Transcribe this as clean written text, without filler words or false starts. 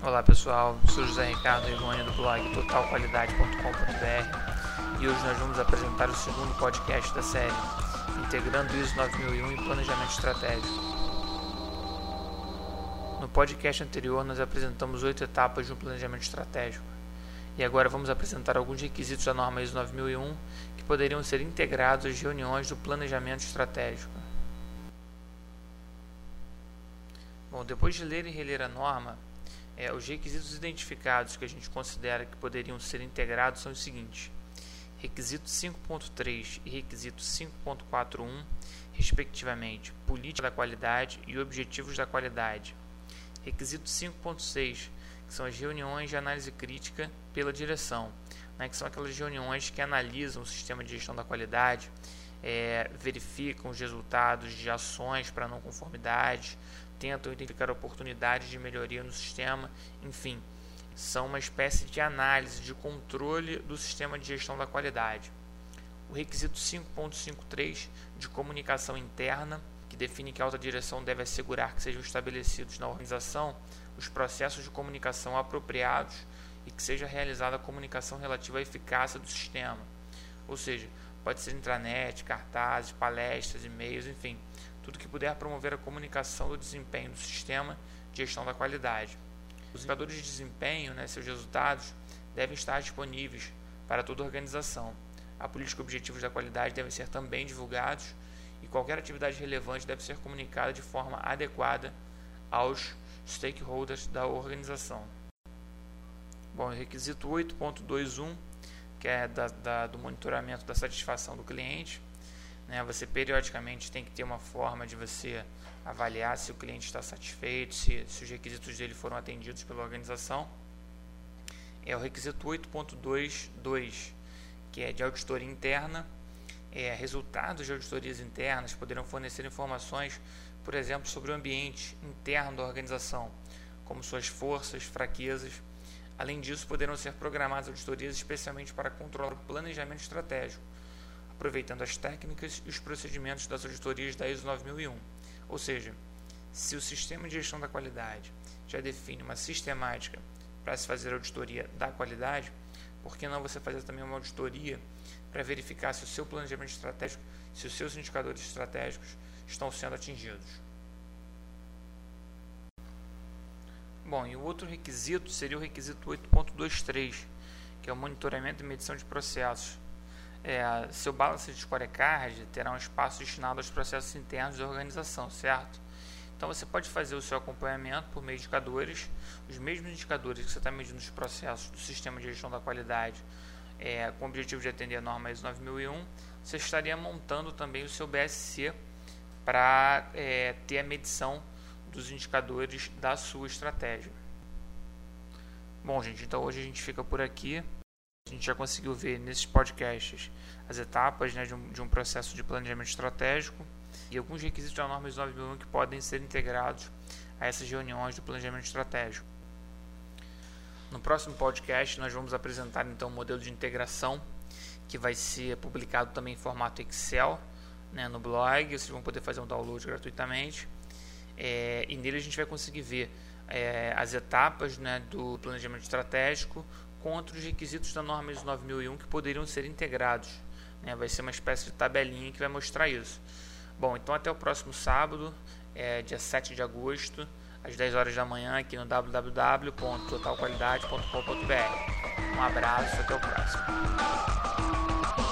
Olá pessoal, sou José Ricardo Egoni do blog totalqualidade.com.br e hoje nós vamos apresentar o segundo podcast da série Integrando ISO 9001 em Planejamento Estratégico. No podcast anterior nós apresentamos 8 etapas de um planejamento estratégico e agora vamos apresentar alguns requisitos da norma ISO 9001 que poderiam ser integrados às reuniões do planejamento estratégico. Bom, depois de ler e reler a norma, os requisitos identificados que a gente considera que poderiam ser integrados são os seguintes: requisito 5.3 e requisito 5.41, respectivamente, política da qualidade e objetivos da qualidade. Requisito 5.6, que são as reuniões de análise crítica pela direção, que são aquelas reuniões que analisam o sistema de gestão da qualidade, verificam os resultados de ações para não conformidade, tentam identificar oportunidades de melhoria no sistema, enfim, são uma espécie de análise, de controle do sistema de gestão da qualidade. O requisito 5.53 de comunicação interna, que define que a alta direção deve assegurar que sejam estabelecidos na organização os processos de comunicação apropriados e que seja realizada a comunicação relativa à eficácia do sistema, ou seja, pode ser intranet, cartazes, palestras, e-mails, enfim, tudo que puder promover a comunicação do desempenho do sistema de gestão da qualidade. Os indicadores de desempenho, seus resultados, devem estar disponíveis para toda a organização. A política e objetivos da qualidade devem ser também divulgados e qualquer atividade relevante deve ser comunicada de forma adequada aos stakeholders da organização. Bom, o requisito 8.21, que é do monitoramento da satisfação do cliente. Você periodicamente tem que ter uma forma de você avaliar se o cliente está satisfeito, se os requisitos dele foram atendidos pela organização. É o requisito 8.22, que é de auditoria interna. Resultados de auditorias internas poderão fornecer informações, por exemplo, sobre o ambiente interno da organização, como suas forças, fraquezas. Além disso, poderão ser programadas auditorias especialmente para controlar o planejamento estratégico, aproveitando as técnicas e os procedimentos das auditorias da ISO 9001. Ou seja, se o sistema de gestão da qualidade já define uma sistemática para se fazer a auditoria da qualidade, por que não você fazer também uma auditoria para verificar se o seu planejamento estratégico, se os seus indicadores estratégicos estão sendo atingidos? Bom, e o outro requisito seria o requisito 8.23, que é o monitoramento e medição de processos. Seu balance de scorecard terá um espaço destinado aos processos internos da organização, certo? Então você pode fazer o seu acompanhamento por meio de indicadores, os mesmos indicadores que você está medindo os processos do sistema de gestão da qualidade, com o objetivo de atender a norma ISO 9001, você estaria montando também o seu BSC para ter a medição dos indicadores da sua estratégia. Bom, gente, então hoje a gente fica por aqui. A gente já conseguiu ver nesses podcasts as etapas de um processo de planejamento estratégico e alguns requisitos da norma ISO 9001 que podem ser integrados a essas reuniões do planejamento estratégico. No próximo podcast nós vamos apresentar então um modelo de integração que vai ser publicado também em formato Excel, no blog. Vocês vão poder fazer um download gratuitamente e nele a gente vai conseguir ver as etapas do planejamento estratégico contra os requisitos da norma ISO 9001 que poderiam ser integrados. Vai ser uma espécie de tabelinha que vai mostrar isso. Bom, então até o próximo sábado, dia 7 de agosto, às 10 horas da manhã, aqui no www.totalqualidade.com.br. Um abraço, até o próximo.